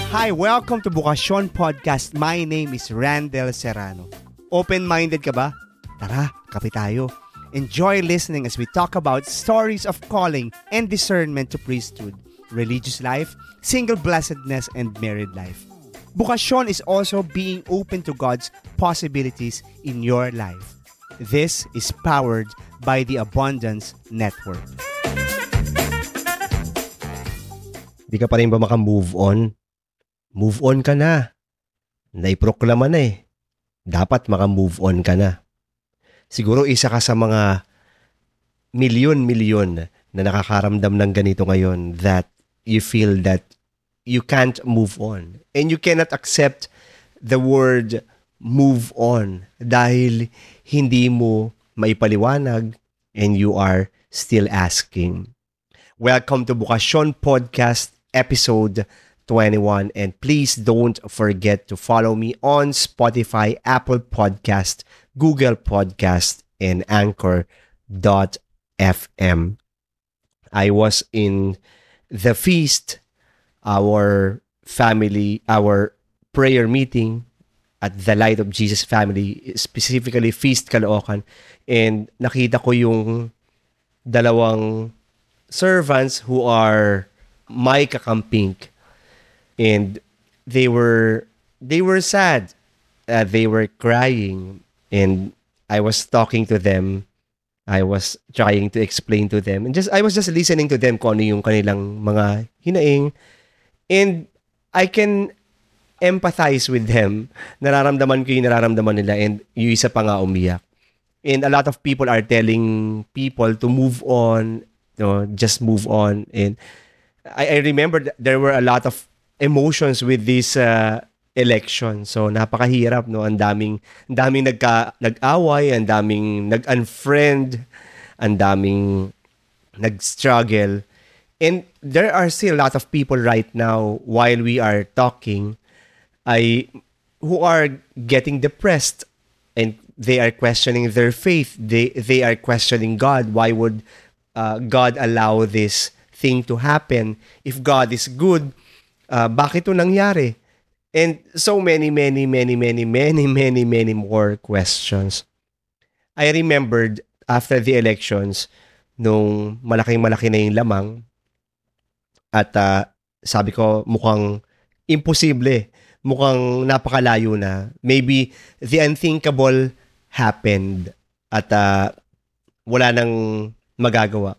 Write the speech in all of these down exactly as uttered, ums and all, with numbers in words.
Hi, welcome to Bukasyon Podcast. My name is Randel Serrano. Open-minded ka ba? Tara, kape tayo. Enjoy listening as we talk about stories of calling and discernment to priesthood, religious life, single blessedness, and married life. Bukasyon is also being open to God's possibilities in your life. This is powered by the Abundance Network. Di ka pa rin ba maka-move on? Move on ka na. Naiproklama na eh. Dapat maka-move on ka na. Siguro isa ka sa mga milyon-milyon na nakakaramdam ng ganito ngayon that you feel that you can't move on. And you cannot accept the word move on dahil hindi mo maipaliwanag and you are still asking. Welcome to Bukasyon Podcast episode twenty-one, and please don't forget to follow me on Spotify, Apple Podcast, Google Podcast, and Anchor dot f m. I was in the feast, our family, our prayer meeting at the Light of Jesus Family, specifically Feast Caloocan, and nakita ko yung dalawang servants who are my kakamping. And they were they were sad. Uh, they were crying. And I was talking to them. I was trying to explain to them. And just I was just listening to them kung ano yung kanilang mga hinaing. And I can empathize with them. Nararamdaman ko yung nararamdaman nila. And yung isa pa nga umiyak. And a lot of people are telling people to move on. You know, just move on. And I, I remember there were a lot of emotions with this uh, election. So napakahirap, no? Ang daming ang daming nagka nag-away, ang daming nag-unfriend, ang daming nag-struggle. And there are still a lot of people right now while we are talking I who are getting depressed and they are questioning their faith. They they are questioning God. Why would uh, God allow this thing to happen? If God is good, Uh, bakit ito nangyari? And so many, many, many, many, many, many, many more questions. I remembered after the elections, nung malaking-malaki na yung lamang, at uh, sabi ko, mukhang imposible. Mukhang napakalayo na. Maybe the unthinkable happened at uh, wala nang magagawa.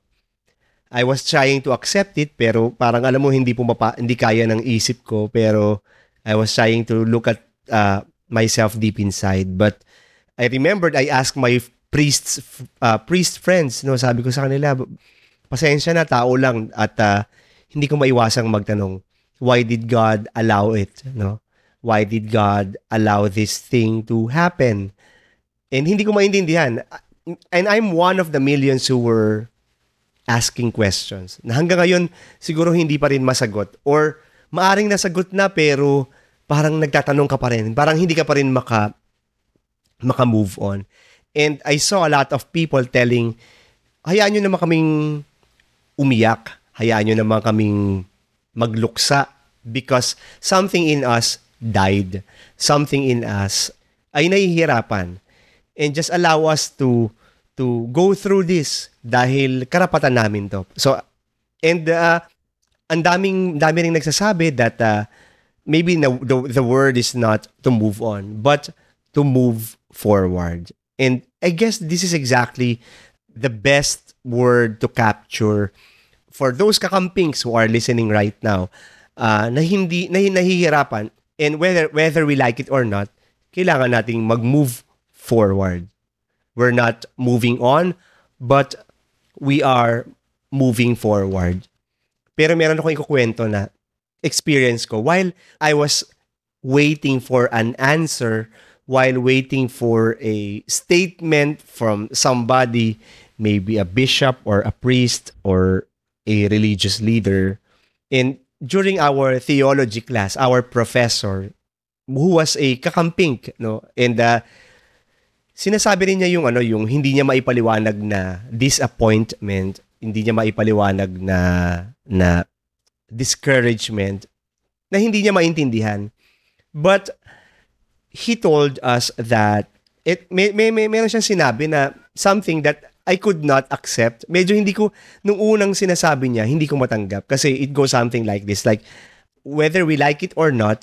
I was trying to accept it, pero parang alam mo hindi pumapa, hindi kaya ng isip ko, pero I was trying to look at uh, myself deep inside. But I remembered I asked my priests uh, priest friends, no, sabi ko sa kanila, pasensya na, tao lang, at uh, hindi ko maiwasang magtanong, why did God allow it, no? Why did God allow this thing to happen? And hindi ko maintindihan. And I'm one of the millions who were asking questions na hanggang ngayon siguro hindi pa rin masagot, or maaring nasagot na pero parang nagtatanong ka pa rin, parang hindi ka pa rin maka maka move on. And I saw a lot of people telling, hayaan nyo naman kaming umiyak, hayaan nyo naman kaming magluksa because something in us died, something in us ay nahihirapan, and just allow us to to go through this dahil karapatan namin to. So, and uh, ang daming, dami rin nagsasabi that uh, maybe the, the, the word is not to move on, but to move forward. And I guess this is exactly the best word to capture for those kakampings who are listening right now, uh, na hindi, na nahihirapan, and whether, whether we like it or not, kailangan nating mag-move forward. We're not moving on, but we are moving forward. Pero meron akong ikukwento na experience ko while I was waiting for an answer, while waiting for a statement from somebody, maybe a bishop or a priest or a religious leader. And during our theology class, our professor, who was a kakamping, no, and uh, sinasabi rin niya yung ano, yung hindi niya maipaliwanag na disappointment, hindi niya maipaliwanag na na discouragement. na hindi niya maintindihan. But he told us that it may, may, may meron siyang sinabi na something that I could not accept. Medyo hindi ko, nung unang sinasabi niya, hindi ko matanggap. Kasi it goes something like this. Like, whether we like it or not,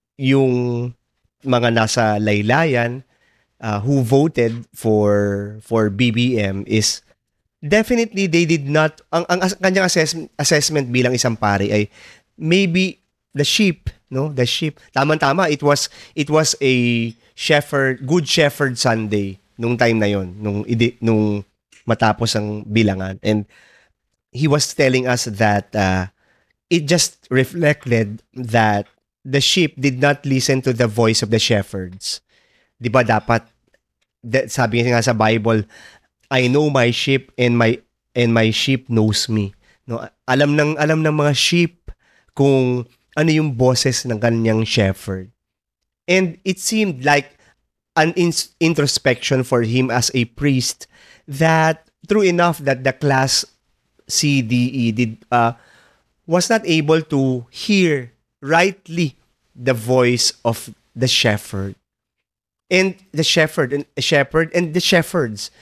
yung mga nasa laylayan uh, who voted for for B B M is definitely they did not, ang, ang as, kanyang assess, assessment bilang isang pare ay maybe the sheep, no? The sheep. Tama-tama, it was it was a shepherd, good shepherd Sunday nung time na yon, nung idi, nung matapos ang bilangan. And he was telling us that uh, it just reflected that the sheep did not listen to the voice of the shepherds. Di ba dapat, that, sabi nga sa Bible, I know my sheep and my and my sheep knows me. No, alam ng alam ng mga sheep kung ano yung boses ng kanyang shepherd. And it seemed like an in- introspection for him as a priest that true enough that the class C D E did uh, was not able to hear rightly the voice of the shepherd and the shepherd and shepherd and the shepherds.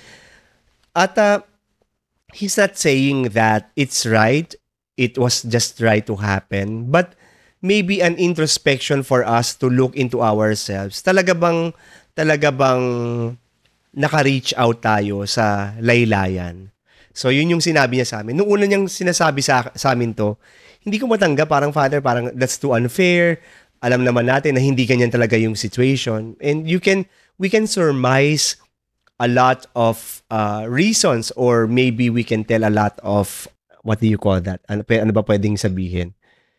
At uh, he's not saying that it's right, it was just right to happen, but maybe an introspection for us to look into ourselves. Talaga bang talaga bang naka-reach out tayo sa laylayan? So, yun yung sinabi niya sa amin. Nung una niyang sinasabi sa, sa amin to, hindi ko matanggap, parang Father, parang that's too unfair. Alam naman natin na hindi ganyan talaga yung situation. And you can, we can surmise a lot of uh, reasons, or maybe we can tell a lot of, what do you call that? Ano, ano ba pwedeng sabihin?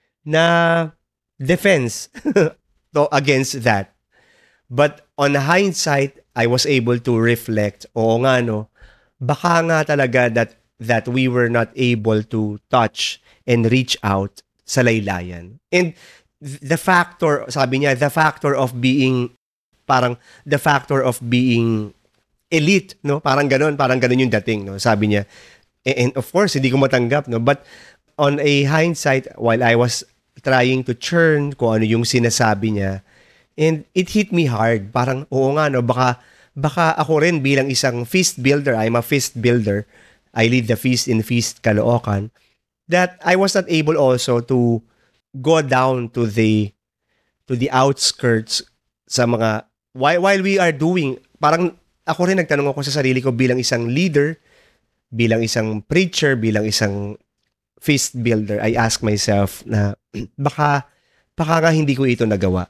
Na defense to against that. But on hindsight, I was able to reflect, oo nga no, baka nga talaga that that we were not able to touch and reach out sa laylayan. And the factor, sabi niya, the factor of being, parang the factor of being elite, no? Parang ganun, parang ganun yung dating, no? Sabi niya. And of course, hindi ko matanggap, no? But on a hindsight, while I was trying to churn kung ano yung sinasabi niya, and it hit me hard. Parang, oo nga, no? Baka, baka ako rin bilang isang feast builder, I'm a feast builder, I lead the feast in Feast Caloocan, that I was not able also to go down to the to the outskirts sa mga, while, while we are doing, parang ako rin nagtanong ako sa sarili ko bilang isang leader, bilang isang preacher, bilang isang feast builder, I ask myself na baka, baka nga hindi ko ito nagawa.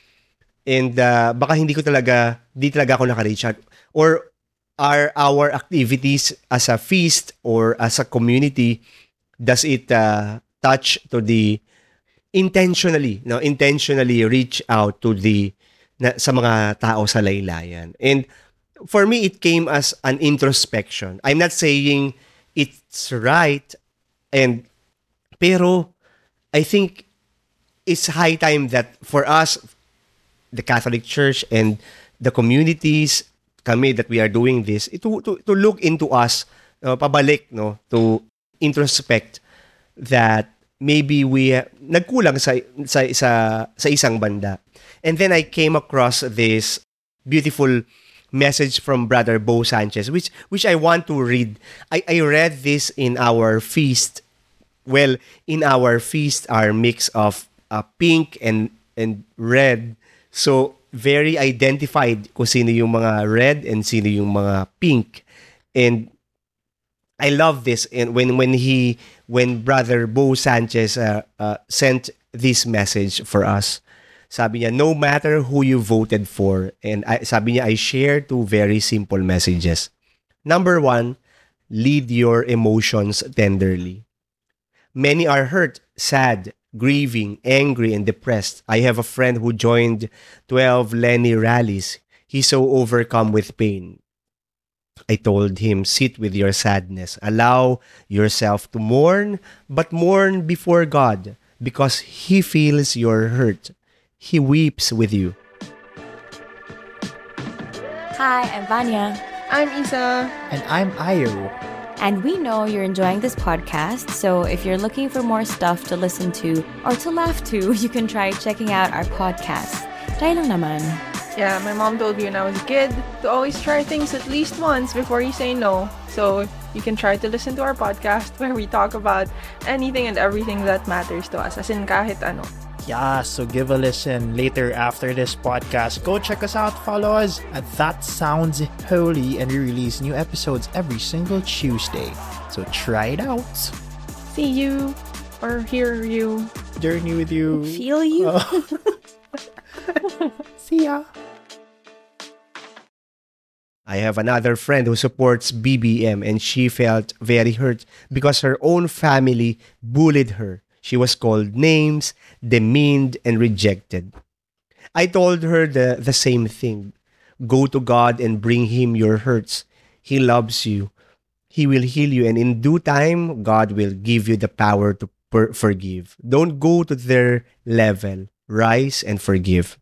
And uh, baka hindi ko talaga, di talaga ako naka-reach out. Or are our activities as a feast or as a community, does it uh, touch to the, intentionally, no, intentionally reach out to the, na, sa mga tao sa laylayan. And for me, it came as an introspection. I'm not saying it's right, and pero I think it's high time that for us, the Catholic Church and the communities, kami that we are doing this, to to, to look into us, uh, pabalik, no, to introspect that maybe we uh, nagkulang sa sa sa sa isang banda. And then I came across this beautiful message from Brother Bo Sanchez, which which I want to read. I I read this in our feast. Well, in our feast, our mix of uh, pink and and red. So, very identified kung sino yung mga red and sino yung mga pink. And I love this. And when when he when Brother Bo Sanchez uh, uh, sent this message for us, sabi niya, no matter who you voted for, and I, sabi niya, I share two very simple messages. Number one, lead your emotions tenderly. Many are hurt, sad, grieving, angry, and depressed. I have a friend who joined twelve Lenny rallies. He's so overcome with pain. I told him, sit with your sadness. Allow yourself to mourn, but mourn before God because He feels your hurt. He weeps with you. Hi, I'm Vanya. I'm Isa. And I'm Ayu. And we know you're enjoying this podcast, so if you're looking for more stuff to listen to or to laugh to, you can try checking out our podcast. Try lang naman. Yeah, my mom told me when I was a kid to always try things at least once before you say no. So you can try to listen to our podcast where we talk about anything and everything that matters to us, as in kahit ano. Yeah, so give a listen later after this podcast. Go check us out, follow us at That Sounds Holy, and we release new episodes every single Tuesday. So try it out. See you or hear you. Journey with you. Feel you. Oh. See ya. I have another friend who supports B B M, and she felt very hurt because her own family bullied her. She was called names, demeaned, and rejected. I told her the, the same thing. Go to God and bring Him your hurts. He loves you. He will heal you, and in due time, God will give you the power to per- forgive. Don't go to their level. Rise and forgive.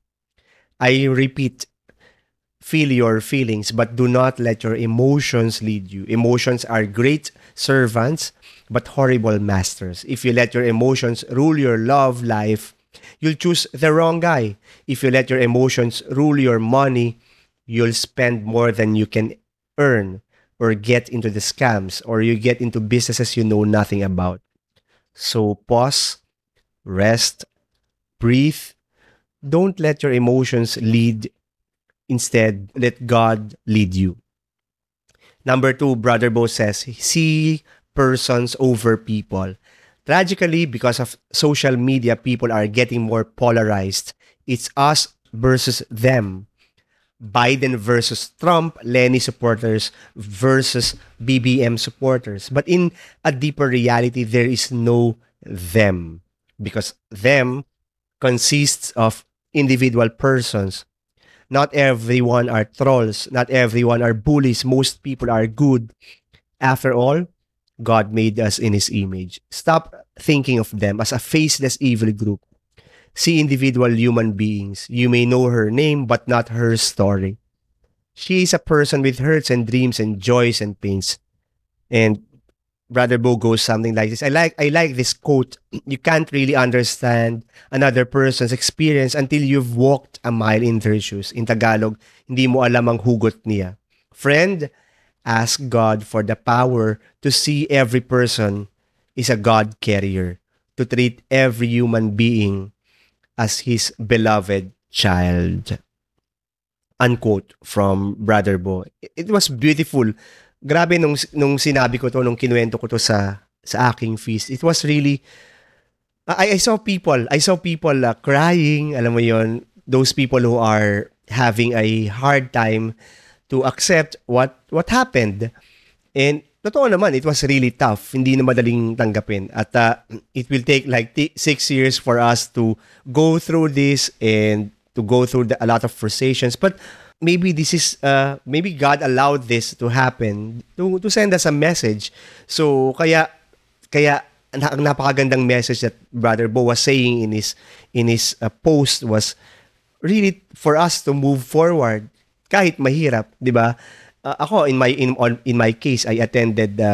I repeat, feel your feelings, but do not let your emotions lead you. Emotions are great servants, but horrible masters. If you let your emotions rule your love life, you'll choose the wrong guy. If you let your emotions rule your money, you'll spend more than you can earn, or get into the scams, or you get into businesses you know nothing about. So pause, rest, breathe. Don't let your emotions lead. Instead, let God lead you. Number two, Brother Bo says, see persons over people. Tragically, because of social media, people are getting more polarized. It's us versus them. Biden versus Trump, Lenny supporters versus B B M supporters. But in a deeper reality, there is no them. Because them consists of individual persons. Not everyone are trolls. Not everyone are bullies. Most people are good. After all, God made us in His image. Stop thinking of them as a faceless evil group. See individual human beings. You may know her name, but not her story. She is a person with hurts and dreams and joys and pains. And Brother Bo goes something like this. I like I like this quote. You can't really understand another person's experience until you've walked a mile in their shoes. In Tagalog, hindi mo alam ang hugot niya. Friend, ask God for the power to see every person is a God carrier, to treat every human being as His beloved child. Unquote from Brother Bo. It was beautiful. Grabe nung nung sinabi ko to, nung kinuwento ko to sa sa aking feast. It was really I, I saw people, I saw people uh, crying, alam mo yon, those people who are having a hard time to accept what what happened. And totoo naman, it was really tough. Hindi na madaling tanggapin. At uh, it will take like t- six years for us to go through this and to go through the, a lot of frustrations. But maybe this is, uh, maybe God allowed this to happen to, to send us a message. So, kaya, kaya, ang napakagandang message that Brother Bo was saying in his, in his uh, post was really for us to move forward kahit mahirap, di ba? Uh, ako in my in on, in my case, I attended uh,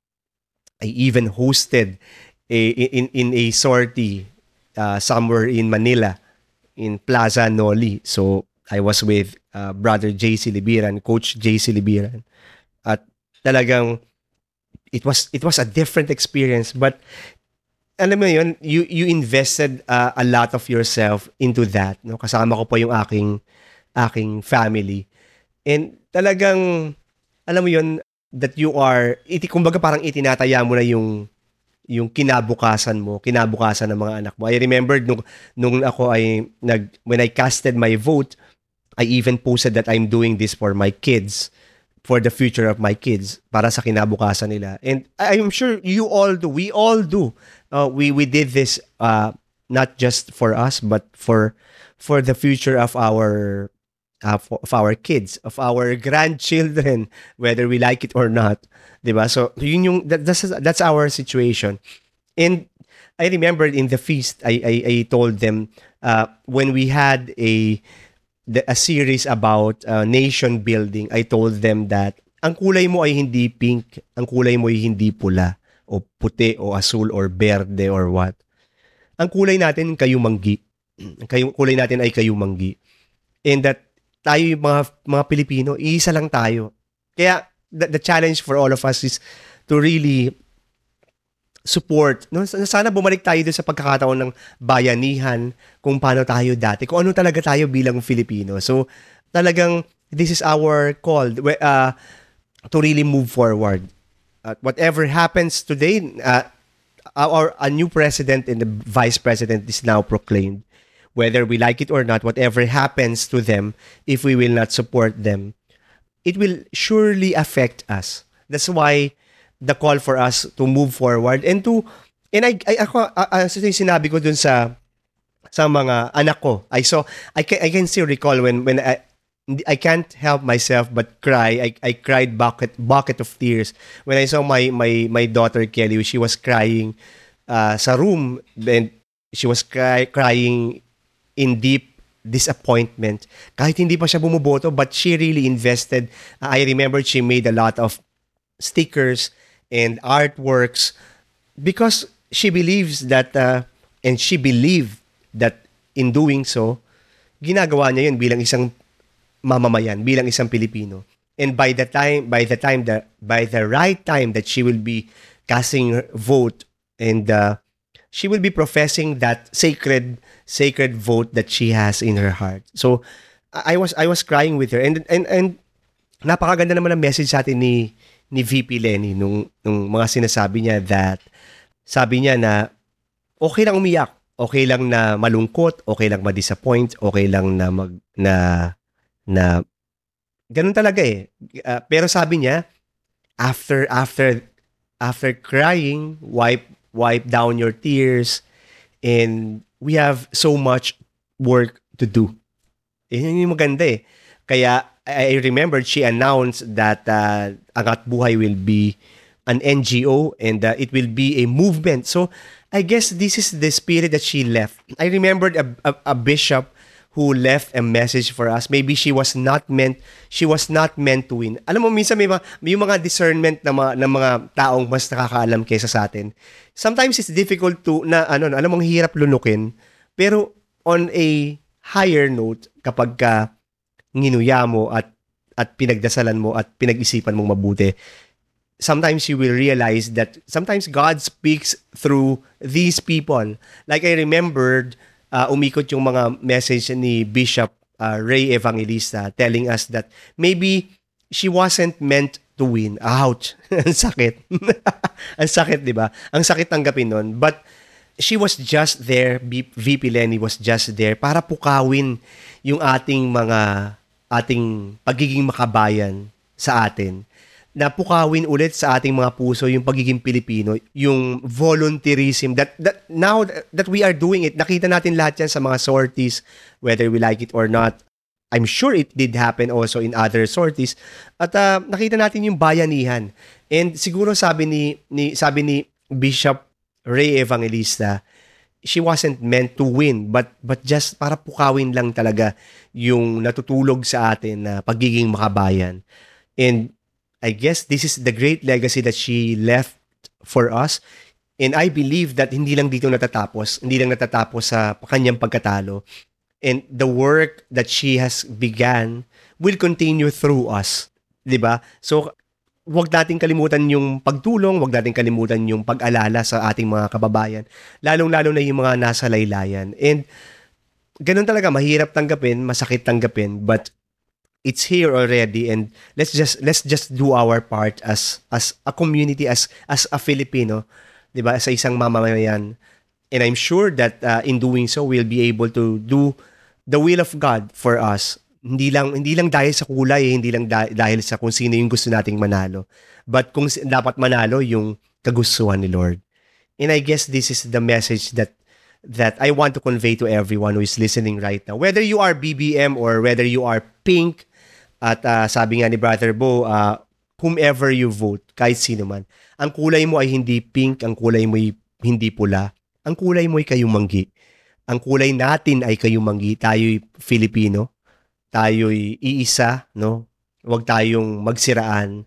I even hosted a in in a sortie uh, somewhere in Manila in Plaza Noli. So I was with uh, Brother J C Libiran, Coach J C Libiran. At talagang it was it was a different experience, but alam mo yun, you you invested uh, a lot of yourself into that, no? Kasama ko po yung aking aking family. And talagang, alam mo yun, that you are, iti, kumbaga parang itinataya mo na yung, yung kinabukasan mo, kinabukasan ng mga anak mo. I remember nung, nung ako ay, nag, when I casted my vote, I even posted that I'm doing this for my kids, for the future of my kids, para sa kinabukasan nila. And I'm sure you all do, we all do. Uh, we, we did this, uh, not just for us, but for, for the future of our Uh, of our kids, of our grandchildren, whether we like it or not, diba? So yun yung that, that's that's our situation. And I remembered in the feast, I I, I told them uh, when we had a the, a series about uh, nation building, I told them that ang kulay mo ay hindi pink, ang kulay mo ay hindi pula, o puti, o asul, or berde, or what. Ang kulay natin, kayumanggi. Ang kulay natin ay kayumanggi. And that, tayo yung mga, mga Pilipino, iisa lang tayo. Kaya, the, the challenge for all of us is to really support. No? Sana bumalik tayo doon sa pagkakataon ng bayanihan, kung paano tayo dati, kung ano talaga tayo bilang Filipino. So, talagang, this is our call uh, to really move forward. Uh, whatever happens today, uh, our a new president and the vice president is now proclaimed. Whether we like it or not, whatever happens to them, if we will not support them, it will surely affect us. That's why the call for us to move forward and to, and I, I ako, uh, uh, sinabi ko dun sa sa mga anak ko. I saw, I can, I can still recall when when I, I can't help myself but cry. I, I cried bucket bucket of tears when I saw my my my daughter Kelly. She was crying uh, sa room, and she was cry, crying in deep disappointment. Kahit hindi pa siya bumuboto, but she really invested. Uh, I remember she made a lot of stickers and artworks because she believes that, uh, and she believed that in doing so, ginagawa niya yun bilang isang mamamayan, bilang isang Pilipino. And by the time, by the time that, by the right time that she will be casting her vote, and uh, she will be professing that sacred, sacred vote that she has in her heart. So, I was, I was crying with her, and and and napakaganda naman ang message sa atin ni ni V P Lenny nung nung mga sinasabi niya that, sabi niya na okay lang umiyak, okay lang na malungkot, okay lang ma-disappoint, okay lang na mag na na ganun talaga eh. Uh, pero sabi niya, after after after crying, wipe wipe down your tears, and we have so much work to do. Yun yung maganda eh. Kaya I remembered she announced that uh, Angat Buhay will be an N G O, and uh, it will be a movement. So I guess this is the spirit that she left. I remembered a, a, a bishop who left a message for us. Maybe she was not meant, she was not meant to win. Alam mo, minsan may mga, may mga discernment na mga, ng mga taong mas nakakaalam kaysa sa atin. Sometimes it's difficult to, na ano, alam mong hirap lunukin, pero on a higher note, kapag ka nginuya mo at at pinagdasalan mo at pinag-isipan mong mabuti, sometimes you will realize that sometimes God speaks through these people. Like I remembered, uh, umikot yung mga message ni Bishop uh, Ray Evangelista telling us that maybe she wasn't meant to win. Ouch! Ang sakit. Ang sakit, di ba? Ang sakit tanggapin nun. But she was just there, V P Lenny was just there para pukawin yung ating mga ating pagiging makabayan sa atin. Na pukawin ulit sa ating mga puso yung pagiging Pilipino, yung volunteerism that, that now that we are doing it, nakita natin lahat yan sa mga sorties, whether we like it or not. I'm sure it did happen also in other sorties. At uh, nakita natin yung bayanihan. And siguro sabi ni, ni sabi ni Bishop Ray Evangelista, she wasn't meant to win, but but just para pukawin lang talaga yung natutulog sa atin na pagiging makabayan. And I guess this is the great legacy that she left for us. And I believe that hindi lang dito natatapos, hindi lang natatapos sa kanyang pagkatalo. And the work that she has began will continue through us. Diba? So, huwag nating kalimutan yung pagtulong, huwag nating kalimutan yung pag-alala sa ating mga kababayan, lalong-lalo na yung mga nasa laylayan. And ganun talaga, mahirap tanggapin, masakit tanggapin, but it's here already, and let's just let's just do our part as as a community, as as a Filipino, 'di ba? Sa isang mamamayan. And I'm sure that uh, in doing so, we'll be able to do the will of God for us. Hindi lang hindi lang dahil sa kulay, hindi lang da- dahil sa kung sino yung gusto nating manalo, but kung dapat manalo yung kagustuhan ni Lord. And I guess this is the message that that I want to convey to everyone who is listening right now. Whether you are B B M or whether you are pink, at uh, sabi nga ni Brother Bo, uh, whomever you vote, kahit sino man, ang kulay mo ay hindi pink, ang kulay mo ay hindi pula, ang kulay mo ay kayumanggi. Ang kulay natin ay kayumanggi. Tayo'y Filipino. Tayo'y iisa, no? Huwag tayong magsiraan.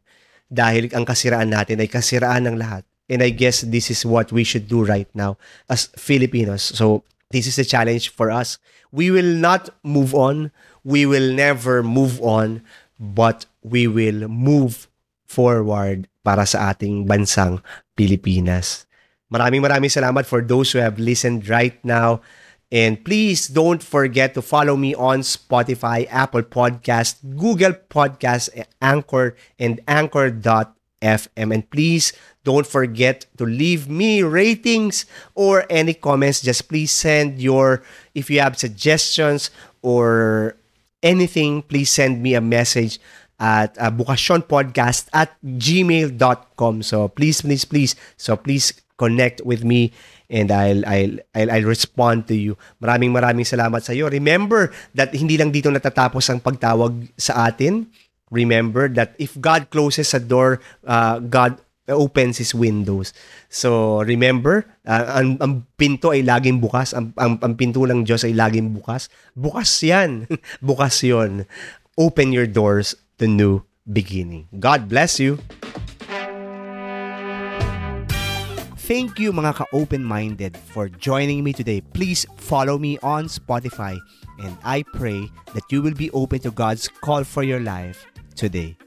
dahil ang kasiraan natin ay kasiraan ng lahat. And I guess this is what we should do right now as Filipinos. So this is the challenge for us. We will not move on. We will never move on, but we will move forward para sa ating bansang Pilipinas. Maraming maraming salamat for those who have listened right now. And please don't forget to follow me on Spotify, Apple Podcast, Google Podcast, Anchor, and Anchor dot F M. And please don't forget to leave me ratings or any comments. Just please send your, if you have suggestions or anything, please send me a message at uh, bukasyonpodcast at gmail dot com. So please, please, please. So please connect with me and I'll, I'll, I'll, I'll respond to you. Maraming maraming salamat sa iyo. Remember that hindi lang dito natatapos ang pagtawag sa atin. Remember that if God closes a door, uh, God opens His windows. So remember, uh, ang, ang pinto ay laging bukas. Ang, ang, ang pinto ng Diyos ay laging bukas. Bukas yan. Bukas yun. Open your doors to new beginning. God bless you. Thank you mga ka-open-minded for joining me today. Please follow me on Spotify and I pray that you will be open to God's call for your life today.